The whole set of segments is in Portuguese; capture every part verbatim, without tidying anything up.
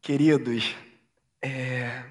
Queridos, é,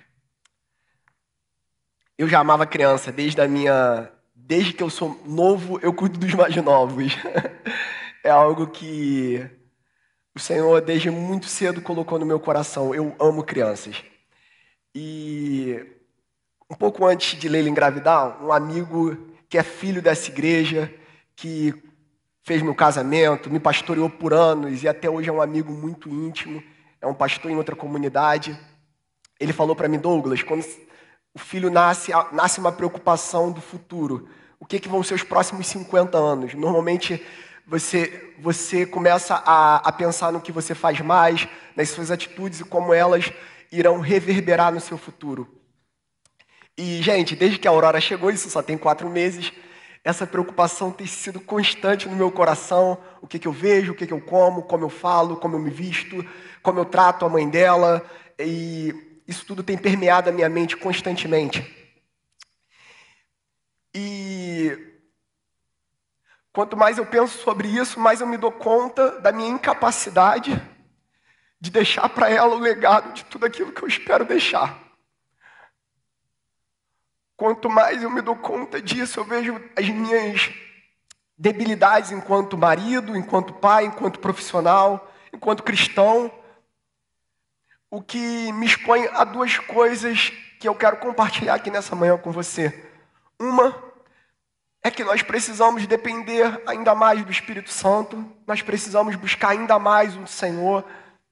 eu já amava criança desde a minha, desde que eu sou novo, eu cuido dos mais novos. É algo que o Senhor desde muito cedo colocou no meu coração. Eu amo crianças. E um pouco antes de Leila engravidar, um amigo que é filho dessa igreja, que fez meu casamento, me pastoreou por anos e até hoje é um amigo muito íntimo, é um pastor em outra comunidade. Ele falou para mim: Douglas, quando o filho nasce, nasce uma preocupação do futuro. O que, que vão ser os próximos cinquenta anos? Normalmente você, você começa a, a pensar no que você faz mais, nas suas atitudes e como elas irão reverberar no seu futuro. E, gente, desde que a Aurora chegou, isso só tem quatro meses, essa preocupação tem sido constante no meu coração. O que, que eu vejo, o que, que eu como, como eu falo, como eu me visto, como eu trato a mãe dela. E isso tudo tem permeado a minha mente constantemente. E quanto mais eu penso sobre isso, mais eu me dou conta da minha incapacidade de deixar para ela o legado de tudo aquilo que eu espero deixar. Quanto mais eu me dou conta disso, eu vejo as minhas debilidades enquanto marido, enquanto pai, enquanto profissional, enquanto cristão, o que me expõe a duas coisas que eu quero compartilhar aqui nessa manhã com você. Uma é que nós precisamos depender ainda mais do Espírito Santo, nós precisamos buscar ainda mais o Senhor,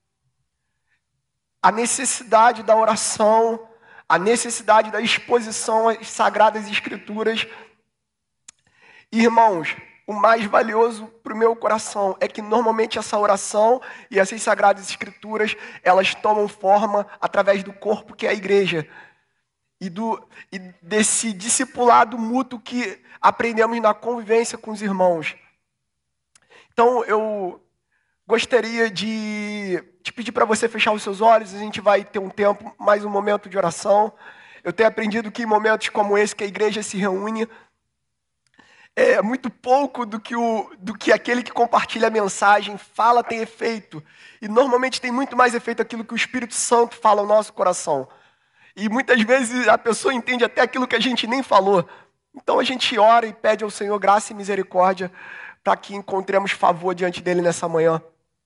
a necessidade da oração, a necessidade da exposição às Sagradas Escrituras. Irmãos, o mais valioso para o meu coração é que normalmente essa oração e essas Sagradas Escrituras, elas tomam forma através do corpo que é a igreja. E, do, e desse discipulado mútuo que aprendemos na convivência com os irmãos. Então, eu gostaria de te pedir para você fechar os seus olhos, a gente vai ter um tempo, mais um momento de oração. Eu tenho aprendido que em momentos como esse, que a igreja se reúne, é muito pouco do que, o, do que aquele que compartilha a mensagem fala tem efeito. E normalmente tem muito mais efeito aquilo que o Espírito Santo fala ao nosso coração. E muitas vezes a pessoa entende até aquilo que a gente nem falou. Então a gente ora e pede ao Senhor graça e misericórdia para que encontremos favor diante dele nessa manhã.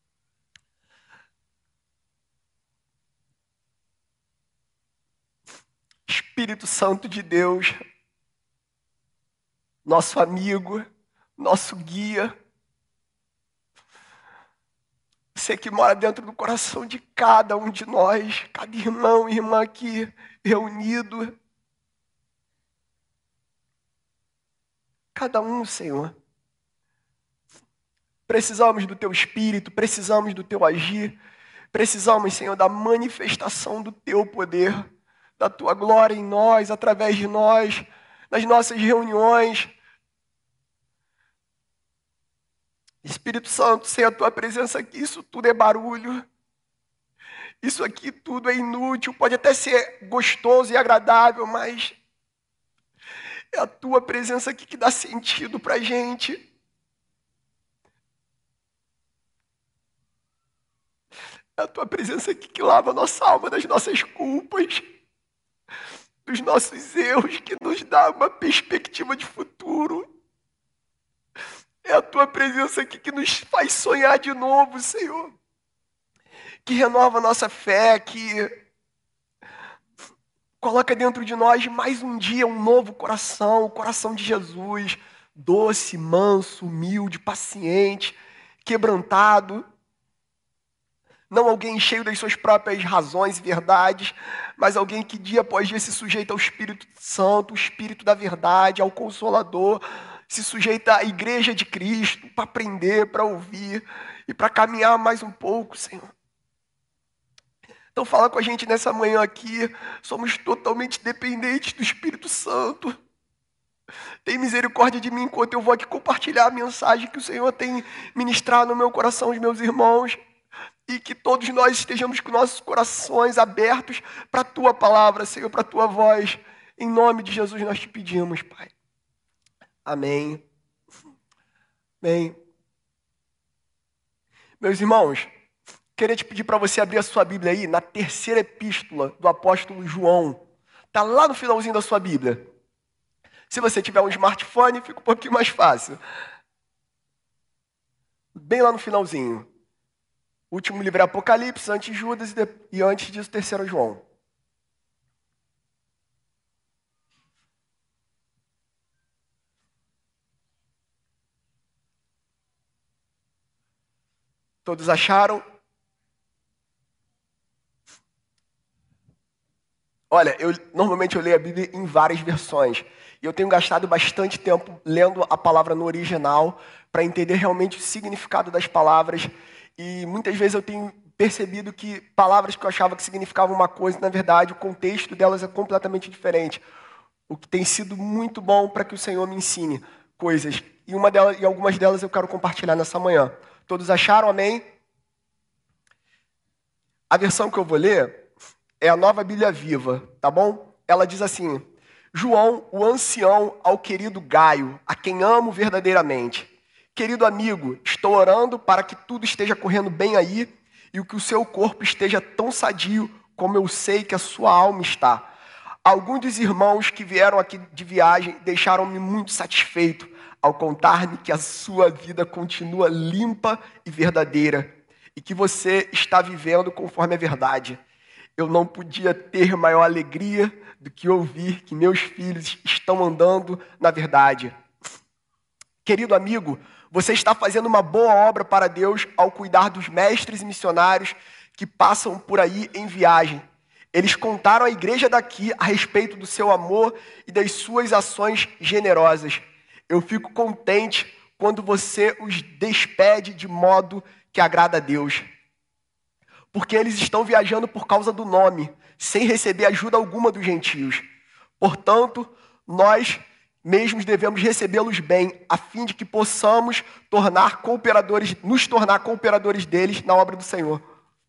Espírito Santo de Deus, nosso amigo, nosso guia, você que mora dentro do coração de cada um de nós, cada irmão e irmã aqui reunido, cada um, Senhor. Precisamos do Teu Espírito, precisamos do Teu agir, precisamos, Senhor, da manifestação do Teu poder, da Tua glória em nós, através de nós, nas nossas reuniões. Espírito Santo, sem a Tua presença aqui, isso tudo é barulho. Isso aqui tudo é inútil, pode até ser gostoso e agradável, mas é a Tua presença aqui que dá sentido para a gente. É a Tua presença aqui que lava a nossa alma das nossas culpas, dos nossos erros, que nos dá uma perspectiva de futuro. É a Tua presença aqui que nos faz sonhar de novo, Senhor. Que renova a nossa fé, que coloca dentro de nós mais um dia um novo coração, o coração de Jesus, doce, manso, humilde, paciente, quebrantado. Não alguém cheio das suas próprias razões e verdades, mas alguém que dia após dia se sujeita ao Espírito Santo, o Espírito da verdade, ao Consolador, se sujeita à igreja de Cristo para aprender, para ouvir e para caminhar mais um pouco, Senhor. Então fala com a gente nessa manhã aqui, somos totalmente dependentes do Espírito Santo. Tem misericórdia de mim enquanto eu vou aqui compartilhar a mensagem que o Senhor tem ministrado no meu coração, os meus irmãos. E que todos nós estejamos com nossos corações abertos para a Tua palavra, Senhor, para a Tua voz. Em nome de Jesus nós te pedimos, Pai. Amém. Amém. Meus irmãos, Queria te pedir para você abrir a sua Bíblia aí na terceira epístola do apóstolo João. Está lá no finalzinho da sua Bíblia. Se você tiver um smartphone, fica um pouquinho mais fácil. Bem lá no finalzinho. O último livro é Apocalipse, antes Judas e, de... e antes disso, terceiro João. Todos acharam? Olha, eu normalmente eu leio a Bíblia em várias versões. E eu tenho gastado bastante tempo lendo a palavra no original para entender realmente o significado das palavras. E muitas vezes eu tenho percebido que palavras que eu achava que significavam uma coisa, na verdade, o contexto delas é completamente diferente. O que tem sido muito bom para que o Senhor me ensine coisas. E, uma delas, e algumas delas eu quero compartilhar nessa manhã. Todos acharam? Amém? A versão que eu vou ler é a Nova Bíblia Viva, tá bom? Ela diz assim: João, o ancião, ao querido Gaio, a quem amo verdadeiramente. Querido amigo, estou orando para que tudo esteja correndo bem aí e que o seu corpo esteja tão sadio como eu sei que a sua alma está. Alguns dos irmãos que vieram aqui de viagem deixaram-me muito satisfeito ao contar-me que a sua vida continua limpa e verdadeira e que você está vivendo conforme a verdade. Eu não podia ter maior alegria do que ouvir que meus filhos estão andando na verdade. Querido amigo, você está fazendo uma boa obra para Deus ao cuidar dos mestres e missionários que passam por aí em viagem. Eles contaram à igreja daqui a respeito do seu amor e das suas ações generosas. Eu fico contente quando você os despede de modo que agrada a Deus. Porque eles estão viajando por causa do nome, sem receber ajuda alguma dos gentios. Portanto, nós mesmos devemos recebê-los bem, a fim de que possamos tornar cooperadores, nos tornar cooperadores deles na obra do Senhor.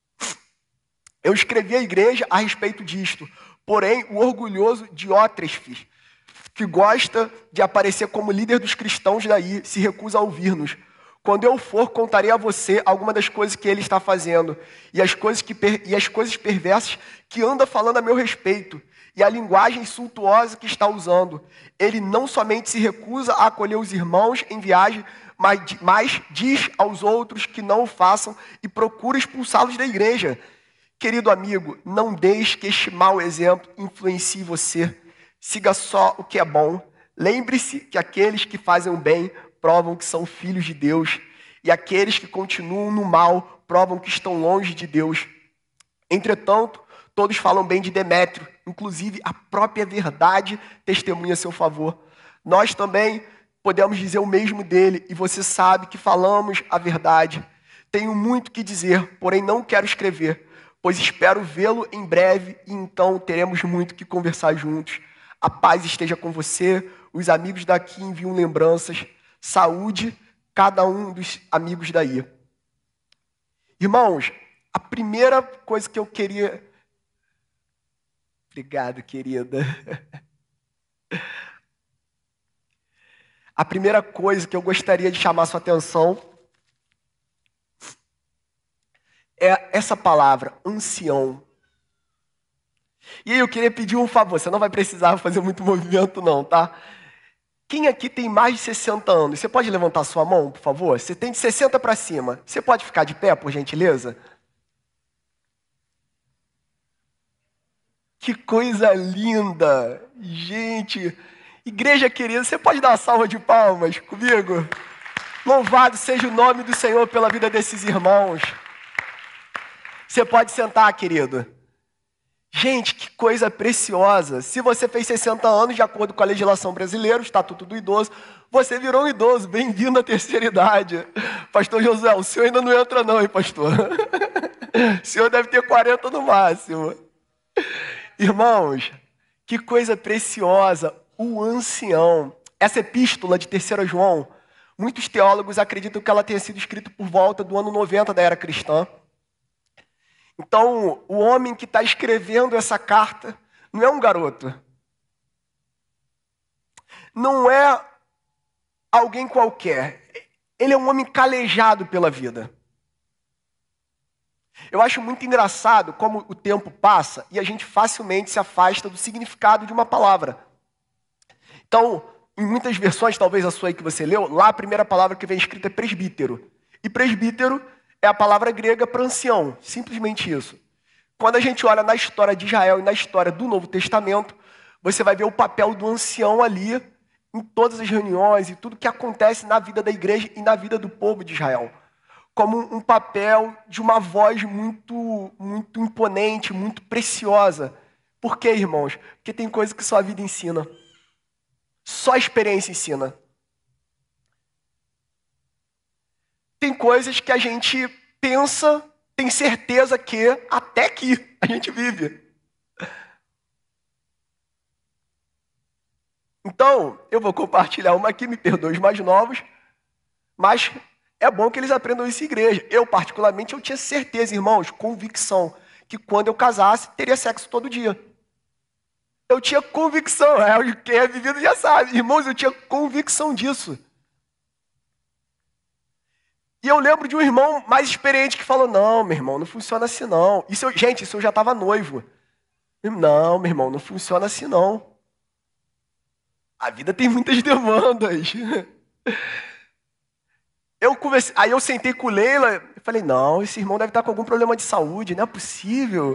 Eu escrevi à igreja a respeito disto, porém o orgulhoso Diótrefes, que gosta de aparecer como líder dos cristãos daí, se recusa a ouvir-nos. Quando eu for, contarei a você alguma das coisas que ele está fazendo e as coisas, que per... e as coisas perversas que anda falando a meu respeito e a linguagem insultuosa que está usando. Ele não somente se recusa a acolher os irmãos em viagem, mas, mas diz aos outros que não o façam e procura expulsá-los da igreja. Querido amigo, não deixe que este mau exemplo influencie você. Siga só o que é bom. Lembre-se que aqueles que fazem o bem provam que são filhos de Deus, e aqueles que continuam no mal provam que estão longe de Deus. Entretanto, todos falam bem de Demétrio, inclusive a própria verdade testemunha a seu favor. Nós também podemos dizer o mesmo dele, e você sabe que falamos a verdade. Tenho muito que dizer, porém não quero escrever, pois espero vê-lo em breve, e então teremos muito que conversar juntos. A paz esteja com você, os amigos daqui enviam lembranças. Saúde, cada um dos amigos daí. Irmãos, a primeira coisa que eu queria... Obrigado, querida. A primeira coisa que eu gostaria de chamar sua atenção é essa palavra, ancião. E aí eu queria pedir um favor, você não vai precisar fazer muito movimento não, tá? Quem aqui tem mais de sessenta anos? Você pode levantar sua mão, por favor? Você tem de sessenta para cima. Você pode ficar de pé, por gentileza? Que coisa linda! Gente, igreja querida, você pode dar uma salva de palmas comigo? Louvado seja o nome do Senhor pela vida desses irmãos. Você pode sentar, querido. Gente, que coisa preciosa. Se você fez sessenta anos, de acordo com a legislação brasileira, o Estatuto do Idoso, você virou um idoso. Bem-vindo à terceira idade. Pastor José, o senhor ainda não entra não, hein, pastor? O senhor deve ter quarenta no máximo. Irmãos, que coisa preciosa. O ancião. Essa epístola de terceiro João, muitos teólogos acreditam que ela tenha sido escrita por volta do ano noventa da era cristã. Então, o homem que está escrevendo essa carta não é um garoto. Não é alguém qualquer. Ele é um homem calejado pela vida. Eu acho muito engraçado como o tempo passa e a gente facilmente se afasta do significado de uma palavra. Então, em muitas versões, talvez a sua aí que você leu, lá a primeira palavra que vem escrita é presbítero. E presbítero é a palavra grega para ancião, simplesmente isso. Quando a gente olha na história de Israel e na história do Novo Testamento, você vai ver o papel do ancião ali em todas as reuniões e tudo que acontece na vida da igreja e na vida do povo de Israel. Como um papel de uma voz muito, muito imponente, muito preciosa. Por quê, irmãos? Porque tem coisa que só a vida ensina. Só a experiência ensina. Tem coisas que a gente pensa, tem certeza que até que a gente vive. Então, eu vou compartilhar uma aqui, me perdoe os mais novos, mas é bom que eles aprendam isso em igreja. Eu, particularmente, eu tinha certeza, irmãos, convicção, que quando eu casasse, teria sexo todo dia. Eu tinha convicção, é, quem é vivido já sabe. Irmãos, eu tinha convicção disso. E eu lembro de um irmão mais experiente que falou, não, meu irmão, não funciona assim não. Isso eu, gente, isso eu já estava noivo. Não, meu irmão, não funciona assim não. A vida tem muitas demandas. Eu conversei, aí eu sentei com Leila e falei, não, esse irmão deve estar com algum problema de saúde, não é possível.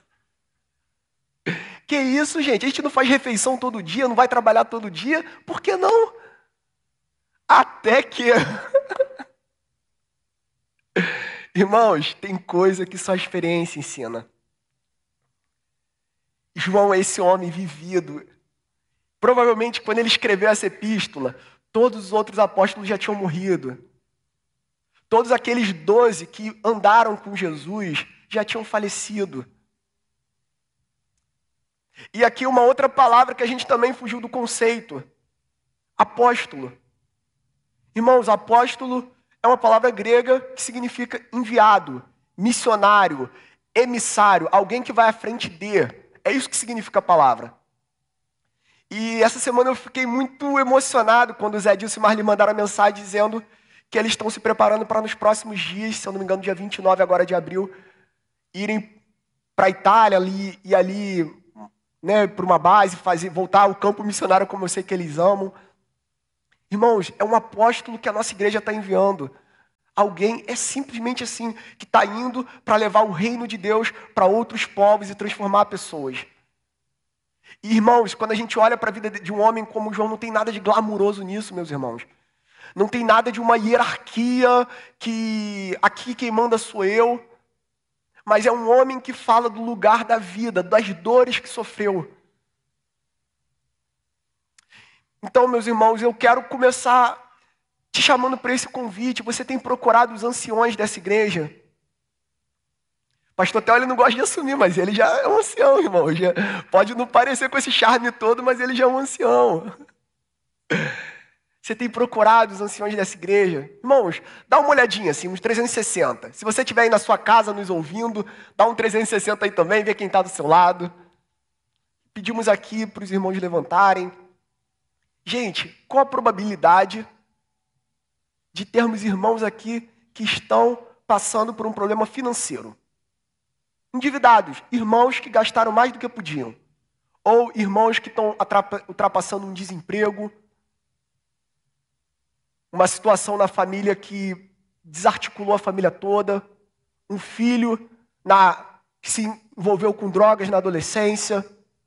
Que isso, gente? A gente não faz refeição todo dia, não vai trabalhar todo dia, por que não? Até que... Irmãos, tem coisa que só a experiência ensina. João é esse homem vivido. Provavelmente, quando ele escreveu essa epístola, todos os outros apóstolos já tinham morrido. Todos aqueles doze que andaram com Jesus já tinham falecido. E aqui uma outra palavra que a gente também fugiu do conceito. Apóstolo. Irmãos, apóstolo é uma palavra grega que significa enviado, missionário, emissário, alguém que vai à frente de. É isso que significa a palavra. E essa semana eu fiquei muito emocionado quando o Zé Dilson e Marli mandaram a mensagem dizendo que eles estão se preparando para nos próximos dias, se eu não me engano, dia vinte e nove agora de abril, irem para a Itália ali, e ali, né, para uma base, fazer, voltar ao campo missionário como eu sei que eles amam. Irmãos, é um apóstolo que a nossa igreja está enviando. Alguém é simplesmente assim, que está indo para levar o reino de Deus para outros povos e transformar pessoas. E, irmãos, quando a gente olha para a vida de um homem como João, não tem nada de glamuroso nisso, meus irmãos. Não tem nada de uma hierarquia que aqui quem manda sou eu. Mas é um homem que fala do lugar da vida, das dores que sofreu. Então, meus irmãos, eu quero começar te chamando para esse convite. Você tem procurado os anciões dessa igreja? Pastor Theo, ele não gosta de assumir, mas ele já é um ancião, irmão. Já pode não parecer com esse charme todo, mas ele já é um ancião. Você tem procurado os anciões dessa igreja? Irmãos, dá uma olhadinha, assim, uns trezentos e sessenta. Se você estiver aí na sua casa nos ouvindo, dá um trezentos e sessenta aí também, vê quem está do seu lado. Pedimos aqui para os irmãos levantarem. Gente, qual a probabilidade de termos irmãos aqui que estão passando por um problema financeiro? Endividados, irmãos que gastaram mais do que podiam. Ou irmãos que estão ultrapassando um desemprego, uma situação na família que desarticulou a família toda, um filho na, que se envolveu com drogas na adolescência,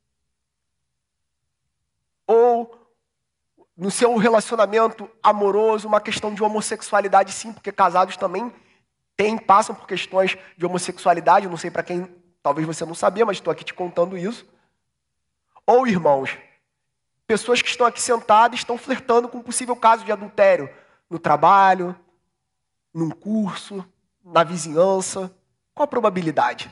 ou no seu relacionamento amoroso, uma questão de homossexualidade, sim, porque casados também tem, passam por questões de homossexualidade, não sei para quem, talvez você não sabia, mas estou aqui te contando isso. Ou, irmãos, pessoas que estão aqui sentadas estão flertando com um possível caso de adultério no trabalho, num curso, na vizinhança. Qual a probabilidade?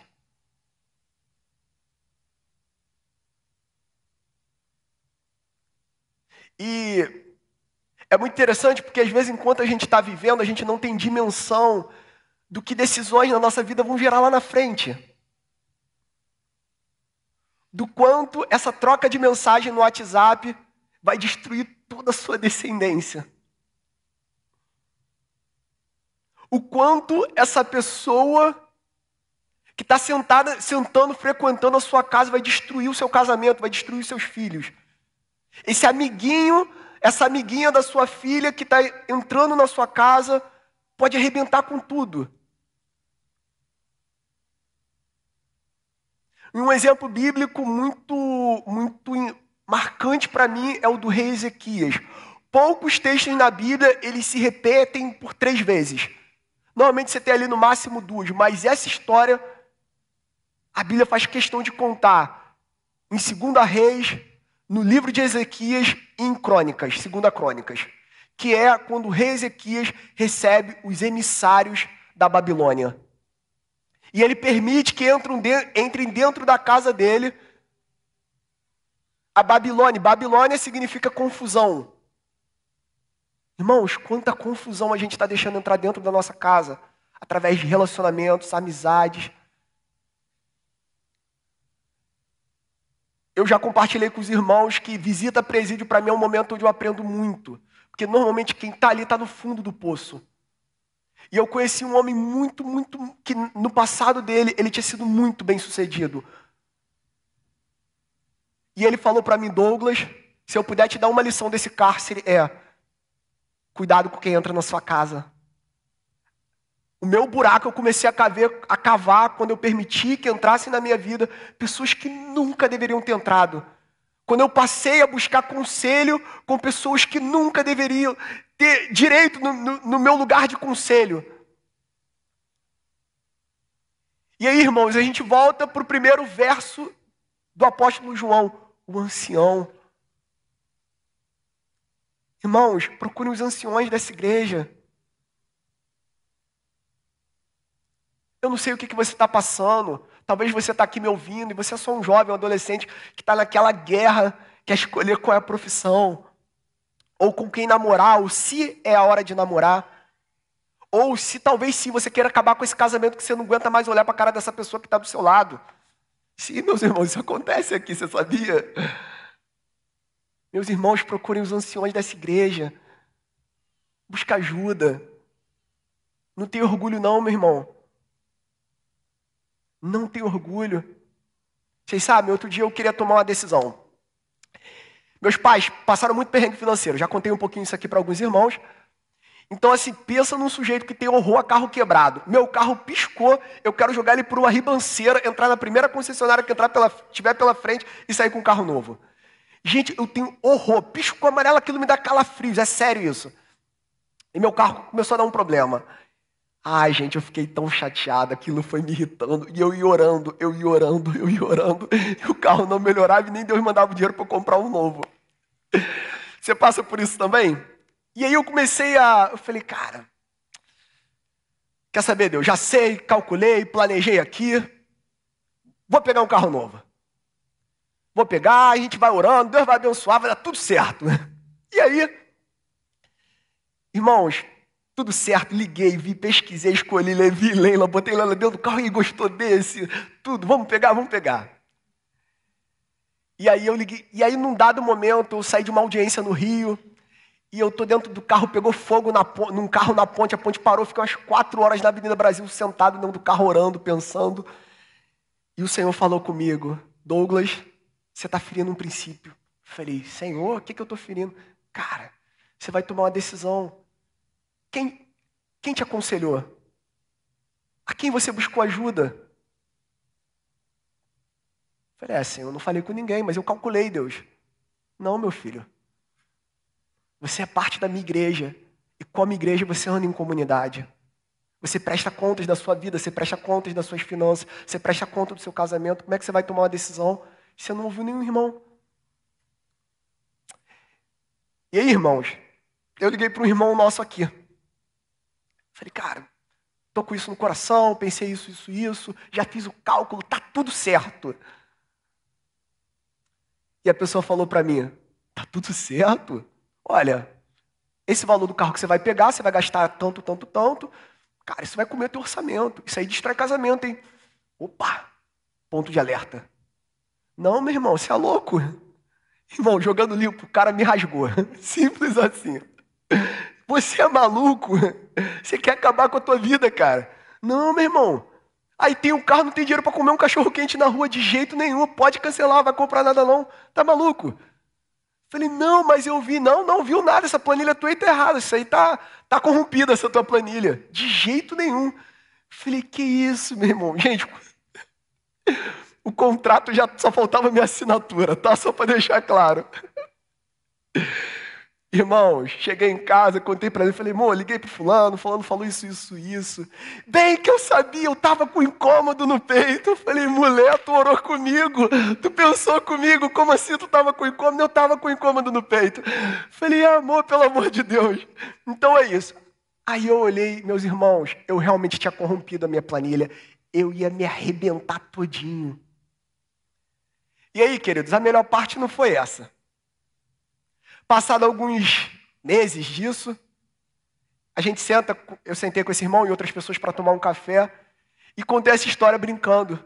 E é muito interessante porque, às vezes, enquanto a gente está vivendo, a gente não tem dimensão do que decisões na nossa vida vão gerar lá na frente. Do quanto essa troca de mensagem no WhatsApp vai destruir toda a sua descendência. O quanto essa pessoa que está sentada, sentando, frequentando a sua casa, vai destruir o seu casamento, vai destruir os seus filhos. Esse amiguinho, essa amiguinha da sua filha que está entrando na sua casa, pode arrebentar com tudo. E um exemplo bíblico muito, muito marcante para mim é o do rei Ezequias. Poucos textos na Bíblia, eles se repetem por três vezes. Normalmente você tem ali no máximo duas, mas essa história, a Bíblia faz questão de contar em Segunda Reis, no livro de Ezequias e em Crônicas, Segunda Crônicas, que é quando o rei Ezequias recebe os emissários da Babilônia. E ele permite que entrem dentro da casa dele a Babilônia. Babilônia significa confusão. Irmãos, quanta confusão a gente está deixando entrar dentro da nossa casa, através de relacionamentos, amizades. Eu já compartilhei com os irmãos que visita presídio para mim é um momento onde eu aprendo muito. Porque normalmente quem está ali está no fundo do poço. E eu conheci um homem muito, muito, que no passado dele, ele tinha sido muito bem sucedido. E ele falou para mim, Douglas, se eu puder te dar uma lição desse cárcere é, cuidado com quem entra na sua casa. O meu buraco eu comecei a cavar, a cavar quando eu permiti que entrassem na minha vida pessoas que nunca deveriam ter entrado. Quando eu passei a buscar conselho com pessoas que nunca deveriam ter direito no, no, no meu lugar de conselho. E aí, irmãos, a gente volta para o primeiro verso do apóstolo João, o ancião. Irmãos, procurem os anciões dessa igreja. Eu não sei o que, que você está passando. Talvez você está aqui me ouvindo e você é só um jovem, um adolescente que está naquela guerra, quer escolher qual é a profissão. Ou com quem namorar, ou se é a hora de namorar. Ou se talvez sim você queira acabar com esse casamento que você não aguenta mais olhar para a cara dessa pessoa que está do seu lado. Sim, meus irmãos, isso acontece aqui, você sabia? Meus irmãos, procurem os anciões dessa igreja. Busca ajuda. Não tem orgulho não, meu irmão. Não tem orgulho. Vocês sabem, outro dia eu queria tomar uma decisão. Meus pais passaram muito perrengue financeiro. Já contei um pouquinho isso aqui para alguns irmãos. Então, assim, pensa num sujeito que tem horror a carro quebrado. Meu carro piscou, eu quero jogar ele por uma ribanceira, entrar na primeira concessionária que entrar pela, tiver pela frente e sair com um carro novo. Gente, eu tenho horror. Piscou amarelo, aquilo me dá calafrios. É sério isso. E meu carro começou a dar um problema. Ai, gente, eu fiquei tão chateado, aquilo foi me irritando. E eu ia orando, eu ia orando, eu ia orando. E o carro não melhorava e nem Deus mandava o dinheiro para eu comprar um novo. Você passa por isso também? E aí eu comecei a... Eu falei, cara, quer saber, Deus? Já sei, calculei, planejei aqui. Vou pegar um carro novo. Vou pegar, a gente vai orando, Deus vai abençoar, vai dar tudo certo. E aí, irmãos... Tudo certo, liguei, vi, pesquisei, escolhi, Levi, Leila, botei Leila dentro do carro e gostou desse, tudo, vamos pegar, vamos pegar. E aí eu liguei, e aí num dado momento eu saí de uma audiência no Rio, e eu tô dentro do carro, pegou fogo na, num carro na ponte, a ponte parou, fiquei umas quatro horas na Avenida Brasil sentado dentro do carro orando, pensando. E o Senhor falou comigo, Douglas, você está ferindo um princípio. Eu falei, Senhor, o que, que eu estou ferindo? Cara, você vai tomar uma decisão. Quem, quem te aconselhou? A quem você buscou ajuda? Eu falei, é, Senhor, eu não falei com ninguém, mas eu calculei, Deus. Não, meu filho. Você é parte da minha igreja. E como igreja você anda em comunidade. Você presta contas da sua vida, você presta contas das suas finanças, você presta conta do seu casamento. Como é que você vai tomar uma decisão se você não ouviu nenhum irmão? E aí, irmãos, eu liguei para um irmão nosso aqui. Falei, cara, tô com isso no coração, pensei isso, isso, isso, já fiz o cálculo, tá tudo certo. E a pessoa falou para mim, tá tudo certo? Olha, esse valor do carro que você vai pegar, você vai gastar tanto, tanto, tanto. Cara, isso vai comer teu orçamento. Isso aí destrói casamento, hein? Opa, ponto de alerta. Não, meu irmão, você é louco. Irmão, jogando limpo, o cara me rasgou. Simples assim. Você é maluco? Você quer acabar com a tua vida, cara? Não, meu irmão. Aí tem um carro, não tem dinheiro para comer um cachorro quente na rua de jeito nenhum. Pode cancelar, vai comprar nada não. Tá maluco? Falei, não, mas eu vi. Não, não viu nada. Essa planilha tua aí tá errada. Isso aí tá, tá corrompida, essa tua planilha. De jeito nenhum. Falei, que isso, meu irmão? Gente, o contrato já só faltava minha assinatura, tá? Só para deixar claro. Irmãos, cheguei em casa, contei pra ele, falei, amor, liguei pro fulano, fulano falou isso, isso, isso. Bem que eu sabia, eu tava com incômodo no peito. Eu falei, mulher, tu orou comigo, tu pensou comigo, como assim tu tava com incômodo? Eu tava com incômodo no peito. Falei, amor, pelo amor de Deus. Então é isso. Aí eu olhei, meus irmãos, eu realmente tinha corrompido a minha planilha, eu ia me arrebentar todinho. E aí, queridos, a melhor parte não foi essa. Passado alguns meses disso, a gente senta, eu sentei com esse irmão e outras pessoas para tomar um café e contei essa história brincando.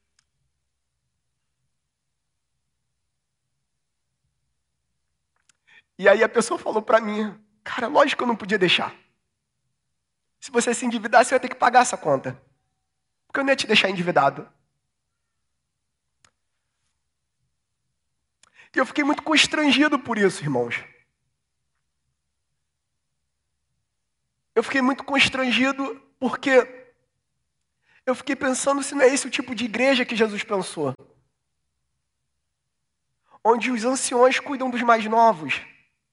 E aí a pessoa falou para mim, cara, lógico que eu não podia deixar. Se você se endividar, você vai ter que pagar essa conta. Porque eu não ia te deixar endividado. E eu fiquei muito constrangido por isso, irmãos. Eu fiquei muito constrangido porque eu fiquei pensando se não é esse o tipo de igreja que Jesus pensou. Onde os anciões cuidam dos mais novos.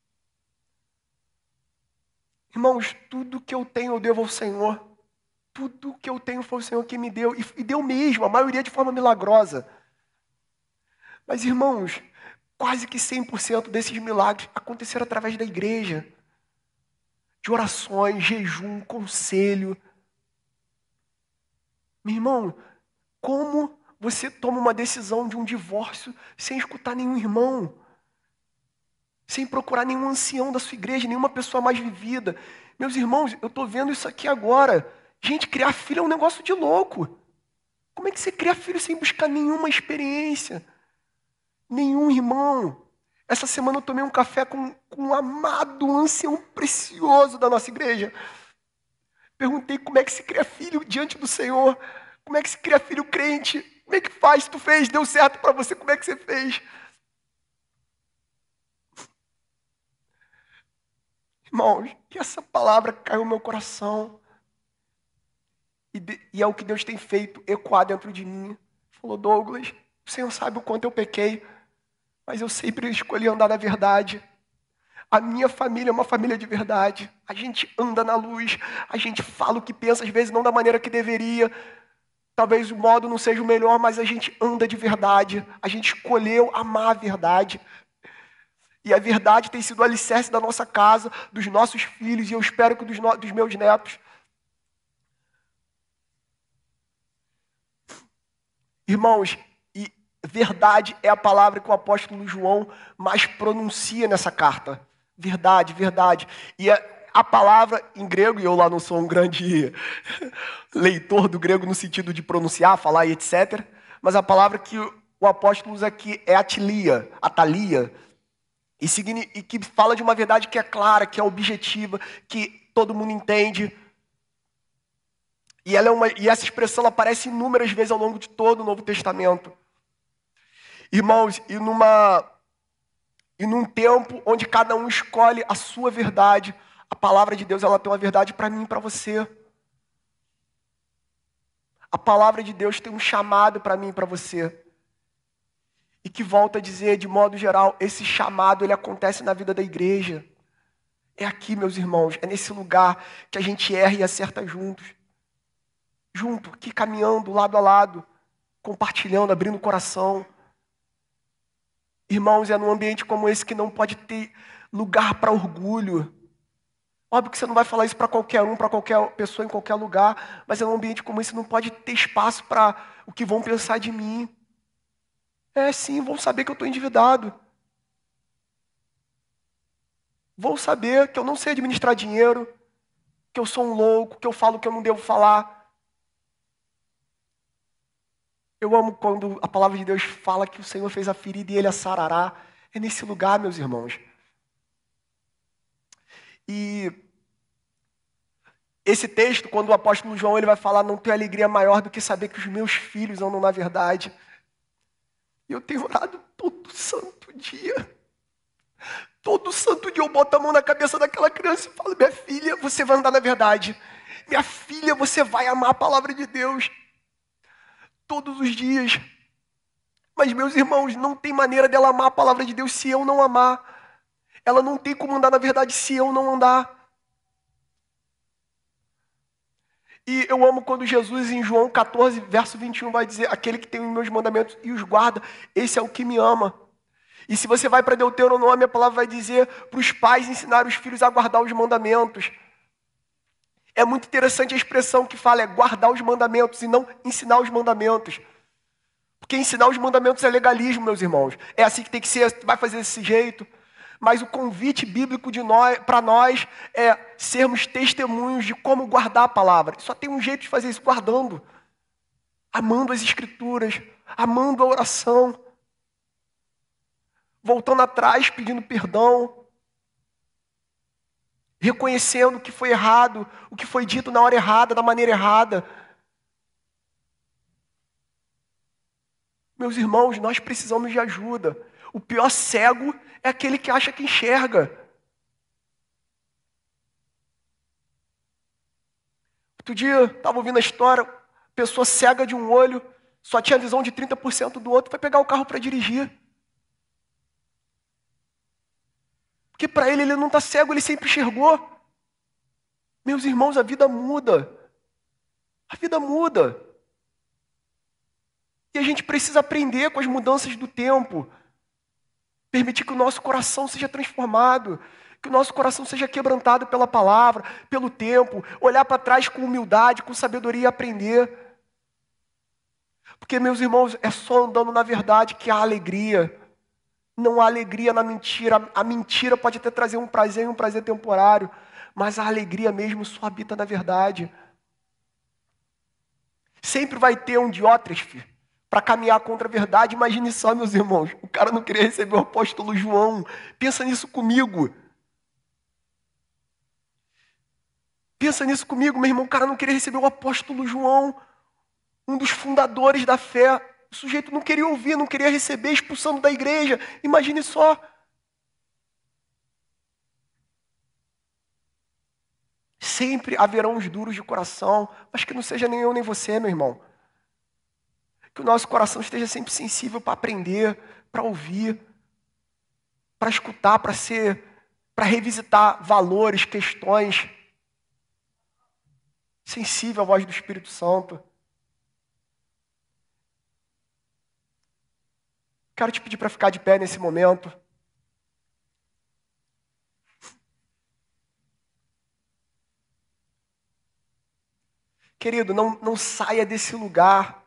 Irmãos, tudo que eu tenho eu devo ao Senhor. Tudo que eu tenho foi o Senhor que me deu. E deu mesmo, a maioria de forma milagrosa. Mas, irmãos, quase que cem por cento desses milagres aconteceram através da igreja. De orações, jejum, conselho. Meu irmão, como você toma uma decisão de um divórcio sem escutar nenhum irmão? Sem procurar nenhum ancião da sua igreja, nenhuma pessoa mais vivida. Meus irmãos, eu estou vendo isso aqui agora. Gente, criar filho é um negócio de louco. Como é que você cria filho sem buscar nenhuma experiência? Nenhum irmão. Essa semana eu tomei um café com, com um amado um ancião precioso da nossa igreja. Perguntei como é que se cria filho diante do Senhor. Como é que se cria filho crente? Como é que faz? Tu fez? Deu certo para você? Como é que você fez? Irmãos, e essa palavra caiu no meu coração. E, de, e é o que Deus tem feito, ecoar dentro de mim. Falou, Douglas, o Senhor sabe o quanto eu pequei, mas eu sempre escolhi andar na verdade. A minha família é uma família de verdade. A gente anda na luz, a gente fala o que pensa, às vezes não da maneira que deveria. Talvez o modo não seja o melhor, mas a gente anda de verdade. A gente escolheu amar a verdade. E a verdade tem sido o alicerce da nossa casa, dos nossos filhos, e eu espero que dos, no... dos meus netos. Irmãos, e verdade é a palavra que o apóstolo João mais pronuncia nessa carta. Verdade, verdade. E a, a palavra em grego, e eu lá não sou um grande leitor do grego no sentido de pronunciar, falar e etcétera, mas a palavra que o apóstolo usa aqui é atilia, atalia, e, e que fala de uma verdade que é clara, que é objetiva, que todo mundo entende. E, ela é uma, e essa expressão ela aparece inúmeras vezes ao longo de todo o Novo Testamento. Irmãos, e, numa, e num tempo onde cada um escolhe a sua verdade, a palavra de Deus ela tem uma verdade para mim e para você. A palavra de Deus tem um chamado para mim e para você. E que volta a dizer, de modo geral, esse chamado ele acontece na vida da igreja. É aqui, meus irmãos, é nesse lugar que a gente erra e acerta juntos. Junto, aqui caminhando lado a lado, compartilhando, abrindo o coração. Irmãos, é num ambiente como esse que não pode ter lugar para orgulho. Óbvio que você não vai falar isso para qualquer um, para qualquer pessoa, em qualquer lugar, mas é num ambiente como esse que não pode ter espaço para o que vão pensar de mim. É sim, vão saber que eu estou endividado. Vão saber que eu não sei administrar dinheiro, que eu sou um louco, que eu falo o que eu não devo falar. Eu amo quando a palavra de Deus fala que o Senhor fez a ferida e Ele a sarará. É nesse lugar, meus irmãos. E Esse texto, quando o apóstolo João ele vai falar, não tenho alegria maior do que saber que os meus filhos andam na verdade. E eu tenho orado todo santo dia. Todo santo dia eu boto a mão na cabeça daquela criança e falo, minha filha, você vai andar na verdade. Minha filha, você vai amar a palavra de Deus. Todos os dias. Mas, meus irmãos, não tem maneira dela amar a palavra de Deus se eu não amar. Ela não tem como andar na verdade se eu não andar. E eu amo quando Jesus, em João quatorze, verso vinte e um, vai dizer, aquele que tem os meus mandamentos e os guarda, esse é o que me ama. E se você vai para Deuteronômio, a palavra vai dizer para os pais ensinar os filhos a guardar os mandamentos. É muito interessante a expressão que fala é guardar os mandamentos e não ensinar os mandamentos. Porque ensinar os mandamentos é legalismo, meus irmãos. É assim que tem que ser, vai fazer desse jeito. Mas o convite bíblico de nós, para nós é sermos testemunhos de como guardar a palavra. Só tem um jeito de fazer isso, guardando. Amando as escrituras, amando a oração. Voltando atrás, pedindo perdão. Reconhecendo o que foi errado, o que foi dito na hora errada, da maneira errada. Meus irmãos, nós precisamos de ajuda. O pior cego é aquele que acha que enxerga. Outro dia, estava ouvindo a história, pessoa cega de um olho, só tinha visão de trinta por cento do outro, foi pegar o carro para dirigir. Porque para ele, ele não está cego, ele sempre enxergou. Meus irmãos, a vida muda. A vida muda. E a gente precisa aprender com as mudanças do tempo. Permitir que o nosso coração seja transformado. Que o nosso coração seja quebrantado pela palavra, pelo tempo. Olhar para trás com humildade, com sabedoria e aprender. Porque, meus irmãos, é só andando na verdade que há alegria. Não há alegria na mentira. A mentira pode até trazer um prazer e um prazer temporário. Mas a alegria mesmo só habita na verdade. Sempre vai ter um Diótrefes para caminhar contra a verdade. Imagine só, meus irmãos, o cara não queria receber o apóstolo João. Pensa nisso comigo. Pensa nisso comigo, meu irmão. O cara não queria receber o apóstolo João, um dos fundadores da fé. O sujeito não queria ouvir, não queria receber, expulsando da igreja. Imagine só. Sempre haverão os duros de coração, mas que não seja nem eu nem você, meu irmão. Que o nosso coração esteja sempre sensível para aprender, para ouvir, para escutar, para ser, para revisitar valores, questões. Sensível à voz do Espírito Santo. Quero te pedir para ficar de pé nesse momento. Querido, não, não saia desse lugar.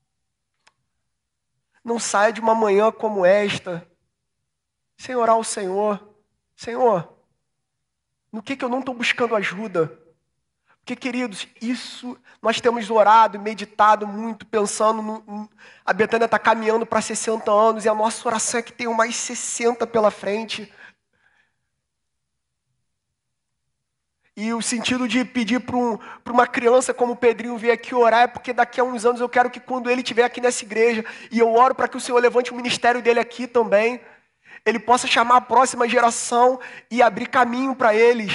Não saia de uma manhã como esta, sem orar ao Senhor. Senhor, no que, que eu não estou buscando ajuda? Porque, queridos, isso nós temos orado e meditado muito, pensando no, no, a Betânia está caminhando para sessenta anos e a nossa oração é que tenha mais sessenta pela frente. E o sentido de pedir para um, para uma criança como o Pedrinho vir aqui orar é porque daqui a uns anos eu quero que quando ele estiver aqui nessa igreja, e eu oro para que o Senhor levante o ministério dele aqui também, ele possa chamar a próxima geração e abrir caminho para eles.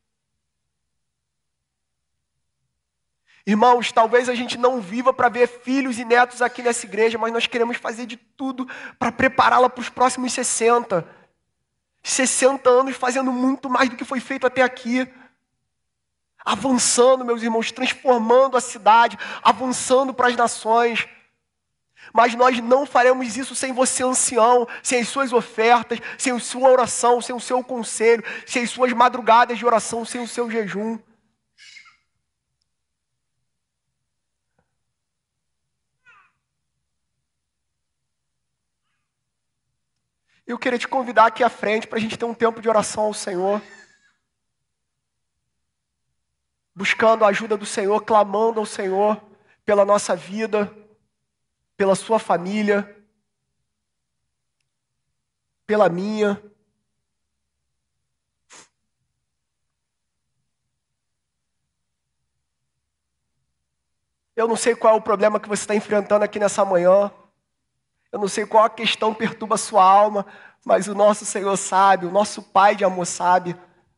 Irmãos, talvez a gente não viva para ver filhos e netos aqui nessa igreja, mas nós queremos fazer de tudo para prepará-la para os próximos sessenta. sessenta anos fazendo muito mais do que foi feito até aqui. Avançando, meus irmãos, transformando a cidade, avançando para as nações. Mas nós não faremos isso sem você, ancião, sem as suas ofertas, sem a sua oração, sem o seu conselho, sem as suas madrugadas de oração, sem o seu jejum. Eu queria te convidar aqui à frente para a gente ter um tempo de oração ao Senhor. Buscando a ajuda do Senhor, clamando ao Senhor pela nossa vida, pela sua família, pela minha. Eu não sei qual é o problema que você está enfrentando aqui nessa manhã. Eu não sei qual a questão perturba a sua alma, mas o nosso Senhor sabe, o nosso Pai de amor sabe.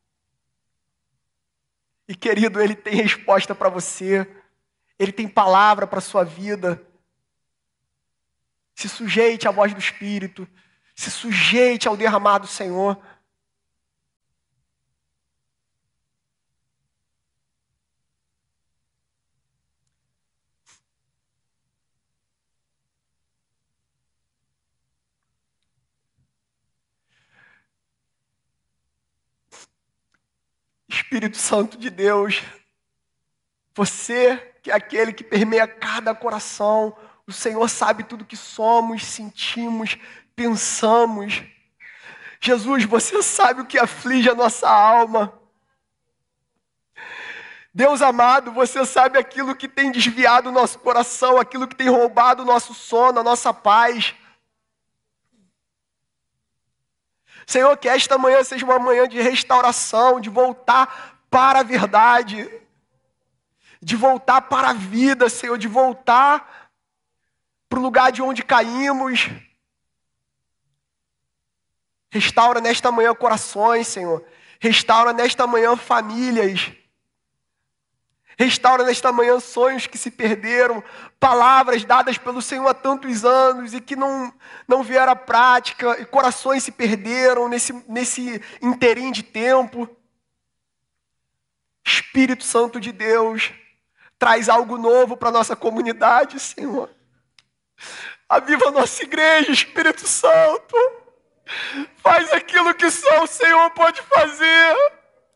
E querido, Ele tem resposta para você. Ele tem palavra para a sua vida. Se sujeite à voz do Espírito. Se sujeite ao derramar do Senhor. Espírito Santo de Deus, você que é aquele que permeia cada coração, o Senhor sabe tudo que somos, sentimos, pensamos. Jesus, você sabe o que aflige a nossa alma. Deus amado, você sabe aquilo que tem desviado o nosso coração, aquilo que tem roubado o nosso sono, a nossa paz. Senhor, que esta manhã seja uma manhã de restauração, de voltar para a verdade, de voltar para a vida, Senhor, de voltar para o lugar de onde caímos. Restaura nesta manhã corações, Senhor. Restaura nesta manhã famílias. Restaura nesta manhã sonhos que se perderam, palavras dadas pelo Senhor há tantos anos e que não, não vieram à prática, e corações se perderam nesse, nesse interim de tempo. Espírito Santo de Deus, traz algo novo para a nossa comunidade, Senhor. Aviva a nossa igreja, Espírito Santo. Faz aquilo que só o Senhor pode fazer.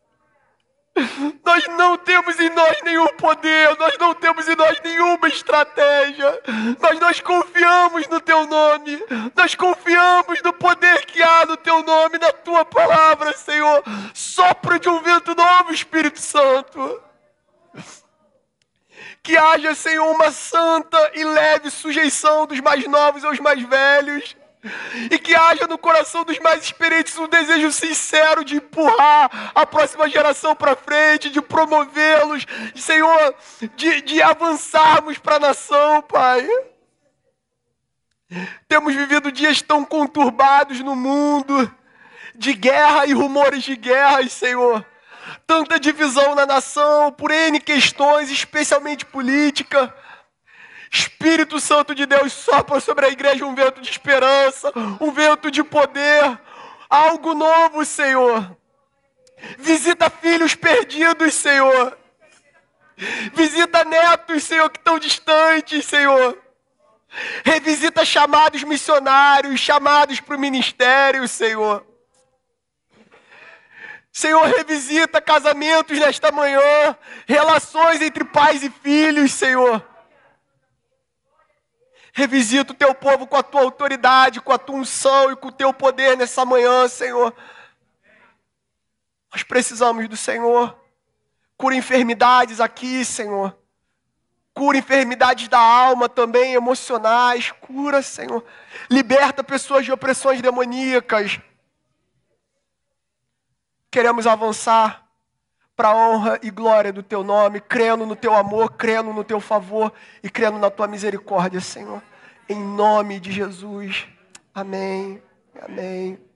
Nós não temos em nós nenhum poder, nós não temos em nós nenhuma estratégia, mas nós confiamos no Teu nome, nós confiamos no poder que há no Teu nome, na Tua palavra, Senhor. Sopra de um vento novo, Espírito Santo. Que haja, Senhor, uma santa e leve sujeição dos mais novos aos mais velhos. E que haja no coração dos mais experientes um desejo sincero de empurrar a próxima geração para frente, de promovê-los, Senhor, de, de avançarmos para a nação, Pai. Temos vivido dias tão conturbados no mundo, de guerra e rumores de guerras, Senhor. Tanta divisão na nação, por N questões, especialmente política. Espírito Santo de Deus, sopra sobre a igreja um vento de esperança, um vento de poder, algo novo, Senhor. Visita filhos perdidos, Senhor. Visita netos, Senhor, que estão distantes, Senhor. Revisita chamados missionários, chamados para o ministério, Senhor. Senhor, revisita casamentos nesta manhã, relações entre pais e filhos, Senhor. Revisita o Teu povo com a Tua autoridade, com a Tua unção e com o Teu poder nessa manhã, Senhor. Nós precisamos do Senhor. Cura enfermidades aqui, Senhor. Cura enfermidades da alma também, emocionais. Cura, Senhor. Liberta pessoas de opressões demoníacas. Queremos avançar para a honra e glória do Teu nome, crendo no Teu amor, crendo no Teu favor e crendo na Tua misericórdia, Senhor. Em nome de Jesus. Amém. Amém.